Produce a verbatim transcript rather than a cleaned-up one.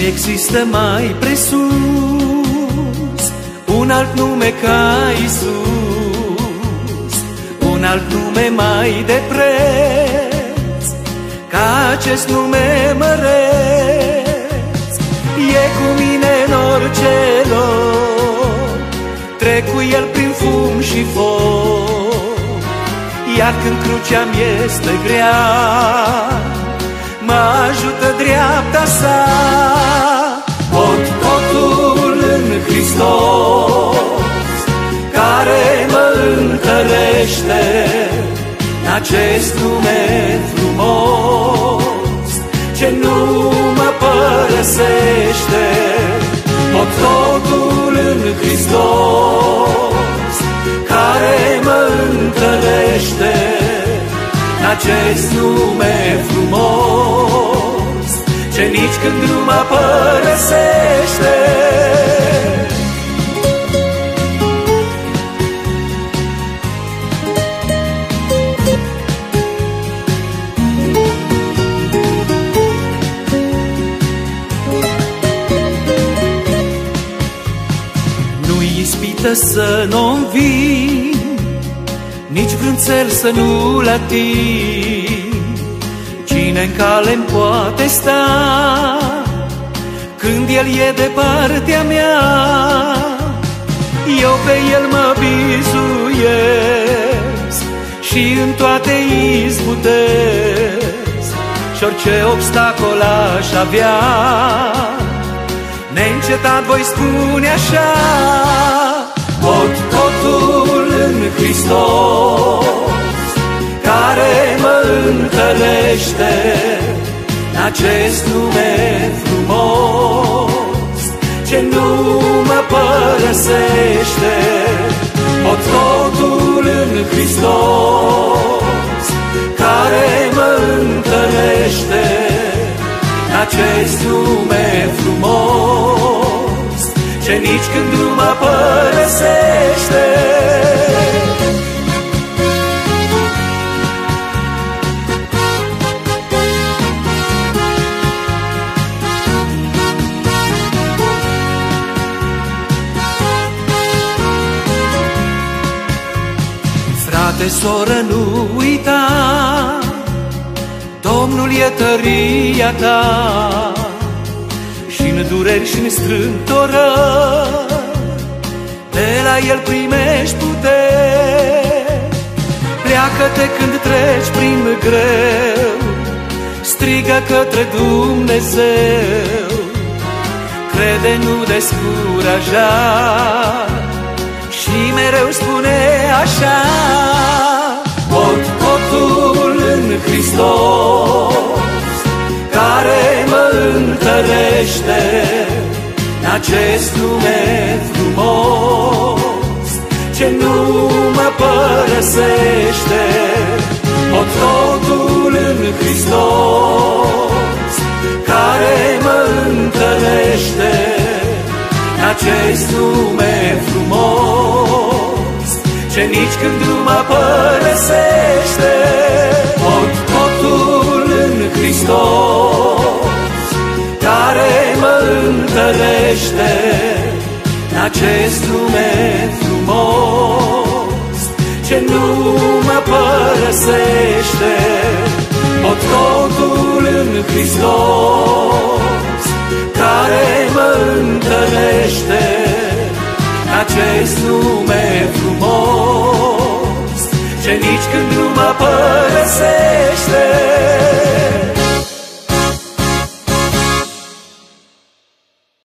există mai presus un alt nume ca Iisus, un alt nume mai de preț ca acest nume măreț. E cu mine în orice loc, trec cu El prin fum și foc, iar când crucea-mi este grea, mă ajută dreapta sa. Pot totul în Hristos, care mă întărește în acest nume frumos, ce nu mă părăsește. Pot totul în Hristos, care mă întărește în acest nume frumos, ce nici când nu mă părăsește. Nu-i ispită să nu înving, nici vreun țel să nu-l ating. Cine-n cale-mi poate sta când El e de partea mea? Eu pe El mă bizuiesc și în toate izbutesc, și orice obstacol aș avea, neîncetat voi spune așa: pot totul în Hristos, care mă întărește în acest nume frumos, ce nu mă părăsește. Pot totul în Hristos, care mă întărește în acest nume frumos, ce nici când nu mă părăsește. Frate, soră, nu uita, Domnul e tăria ta, și-n dureri și-n strâmtorări de la El primești putere. Pleacă-te când treci prin greu, strigă către Dumnezeu, crede, nu descuraja, și mereu spune așa: pot totul în Hristos, care mă întărește în acest nume frumos, ce nu mă părăsește. Pot totul în Hristos, care mă întărește în acest nume frumos, ce nici când nu mă părăsește. Pot totul în Hristos, care mă întărește în acest nume frumos, ce nu mă părăsește. Pot totul în Hristos, care mă întărește în acest nume frumos, ce nici când nu mă părăsește.